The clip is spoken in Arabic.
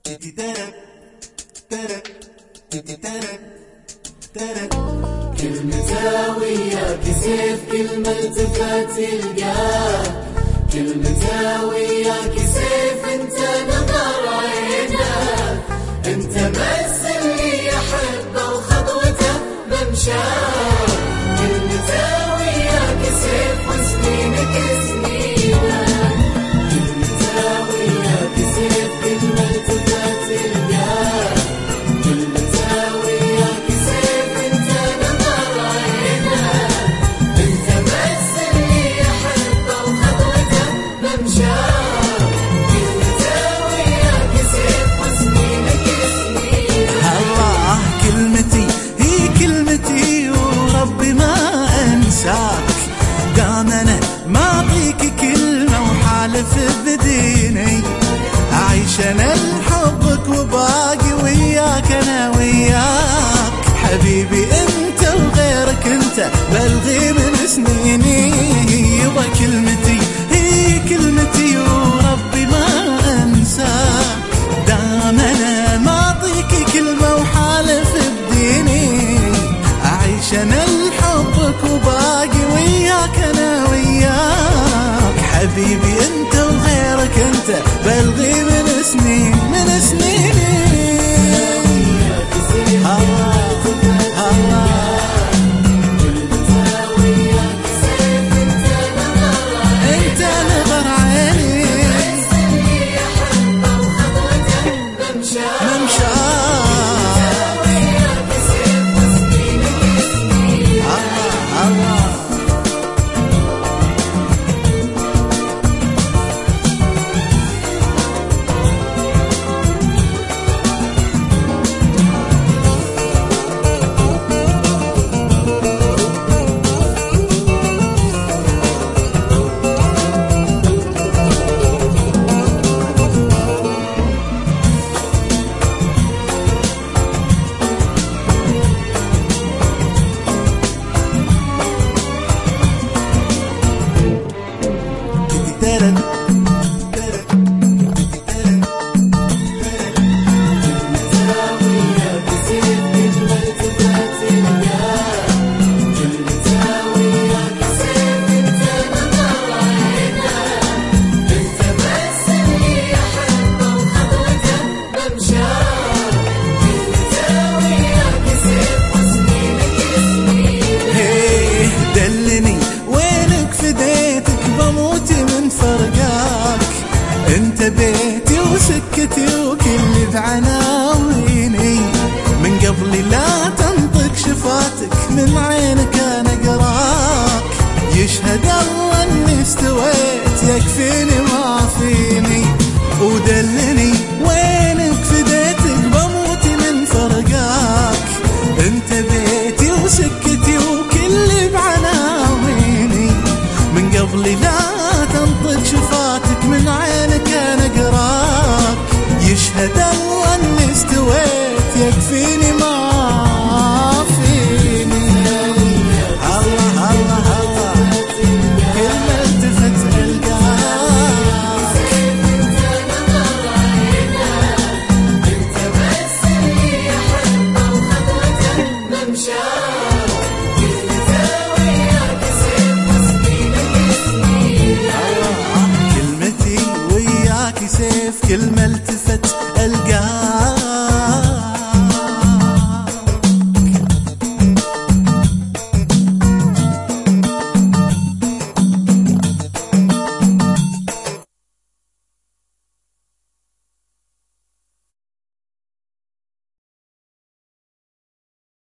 كلمة وياك سيف، كلمة التفت القاك. كلمة وياك سيف، انت نظر عينك، انت بس اللي احبه وخطوته بمشاك. كلمة وياك سيف وسنينك سنينك. كلمة وياك سيف، كلمة التفت القاك. كلمة وياك سيف، انت نظر عينك، انت بس اللي احبه وخطوته بمشاك. كلمة وياك سيف وسنينك سنينك. الله كلمتي هي كلمتي وربي ما انساك. دام انا ما اعطيك كلمه وحالف بديني، اعيش انا لحبك وباقي وياك انا وياك. حبيبي انت وغيرك انت بلغي من سنيني. يبا كلمتي هي كلمتي وربي ما انساك. دام انا ما اعطيك كلمه وحالف بديني، اعيش انا لحبك وباقي وياك انا وياك. حبيبي انت وغيرك انت بلغي من سنين من سنيني. انت نظر عيني ممشاك. انت بيتي وسكتي وكل بعناك.